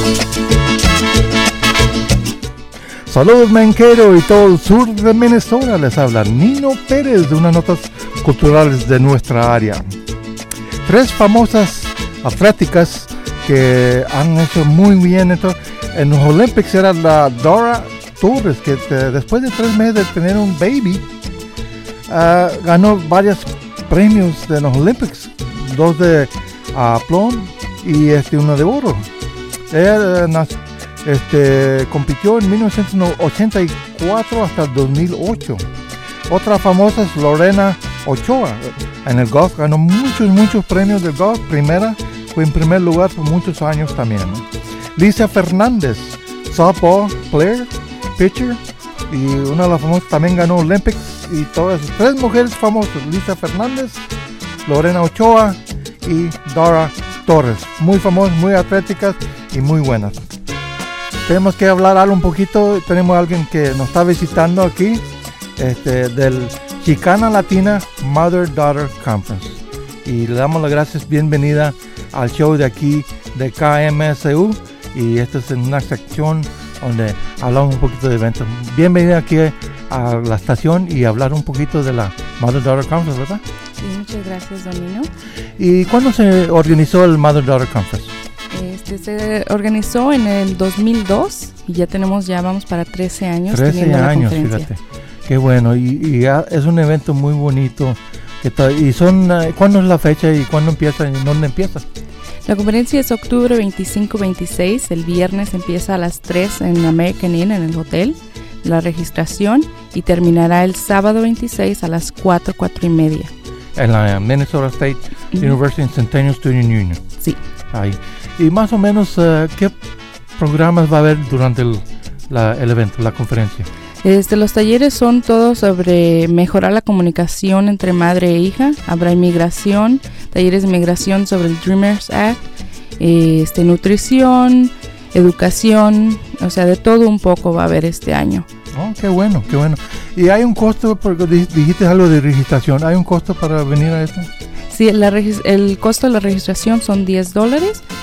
Saludos Mankato y todo el sur de Minnesota, les habla Nino Pérez de unas notas culturales de nuestra área. 3 famosas atléticas que han hecho muy bien en los Olympics era la Dora Torres, que después de 3 meses de tener un baby, ganó varios premios de los Olympics, 2 de plata y 1 de oro. Ella compitió en 1984 hasta el 2008. Otra famosa es Lorena Ochoa. En el golf ganó muchos premios del golf. Fue en primer lugar por muchos años también, ¿no? Lisa Fernández, softball player, pitcher, y una de las famosas también ganó Olympics. Y todas esas 3 mujeres famosas, Lisa Fernández, Lorena Ochoa y Dora Torres, muy famosas, muy atléticas y muy buenas. Tenemos que hablar algo un poquito. Tenemos a alguien que nos está visitando aquí, del Chicana Latina Mother-Daughter Conference. Y le damos las gracias, bienvenida al show de aquí de KMSU. Y esta es una sección donde hablamos un poquito de eventos. Bienvenida aquí a la estación y hablar un poquito de la Mother-Daughter Conference, ¿verdad? Sí, muchas gracias, Don Nino. ¿Y cuándo se organizó el Mother-Daughter Conference? Se organizó en el 2002 y ya vamos para 13 años. 13 años, fíjate. Qué bueno, y es un evento muy bonito. ¿Cuándo es la fecha y cuándo empieza y dónde empieza? La conferencia es octubre 25-26, el viernes empieza a las 3 en American Inn, en el hotel, la registración, y terminará el sábado 26 a las 4:30. En la Minnesota State University in Centennial Student Union. Sí. Ahí. Y más o menos, ¿qué programas va a haber durante el evento, la conferencia? Los talleres son todos sobre mejorar la comunicación entre madre e hija. Habrá inmigración, talleres de inmigración sobre el Dreamers Act, nutrición, educación, o sea, de todo un poco va a haber este año. Oh, qué bueno, qué bueno. ¿Y hay un costo, porque dijiste algo de registración, hay un costo para venir a esto? Sí, el costo de la registración son $10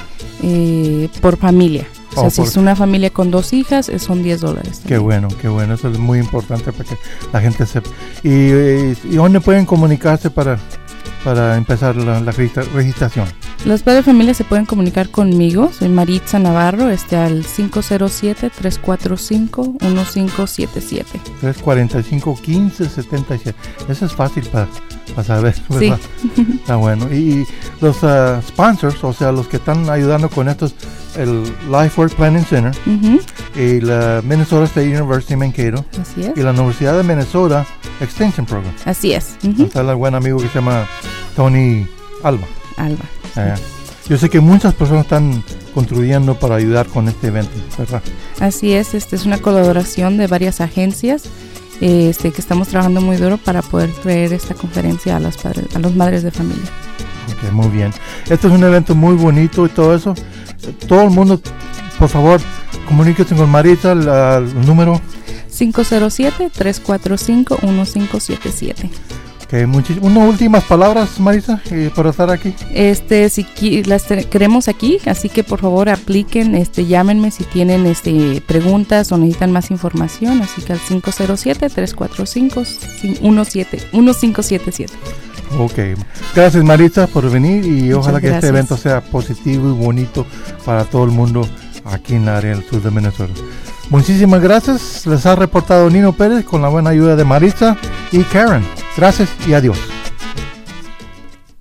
por familia. O sea, si es una familia con 2 hijas, son $10. Qué bueno, eso es muy importante para que la gente sepa. ¿Y dónde pueden comunicarse para empezar la registración? Los padres de familia se pueden comunicar conmigo, soy Maritza Navarro, al 507-345-1577. 345-1577. Eso es fácil para saber, ¿verdad? Sí. Está bueno. Y los sponsors, o sea, los que están ayudando con estos, el Life Work Planning Center, y la Minnesota State University Mankato, así es, y la Universidad de Minnesota Extension Program. Así es. Está el buen amigo que se llama Tony Alba. Sí. Yo sé que muchas personas están contribuyendo para ayudar con este evento, ¿verdad? Así es, es una colaboración de varias agencias que estamos trabajando muy duro para poder traer esta conferencia a los madres de familia. Okay, muy bien. Este es un evento muy bonito y todo eso. Todo el mundo, por favor, comuníquese con Maritza, el número 507-345-1577. Okay, unas últimas palabras, Maritza, para estar aquí. Las queremos aquí, así que por favor apliquen, llámenme si tienen preguntas o necesitan más información, así que al 507-345-1577. Ok, gracias Maritza por venir y ojalá que este evento sea positivo y bonito para todo el mundo aquí en el área del sur de Minnesota. Muchísimas gracias, les ha reportado Nino Pérez con la buena ayuda de Maritza y Karen. Gracias y adiós.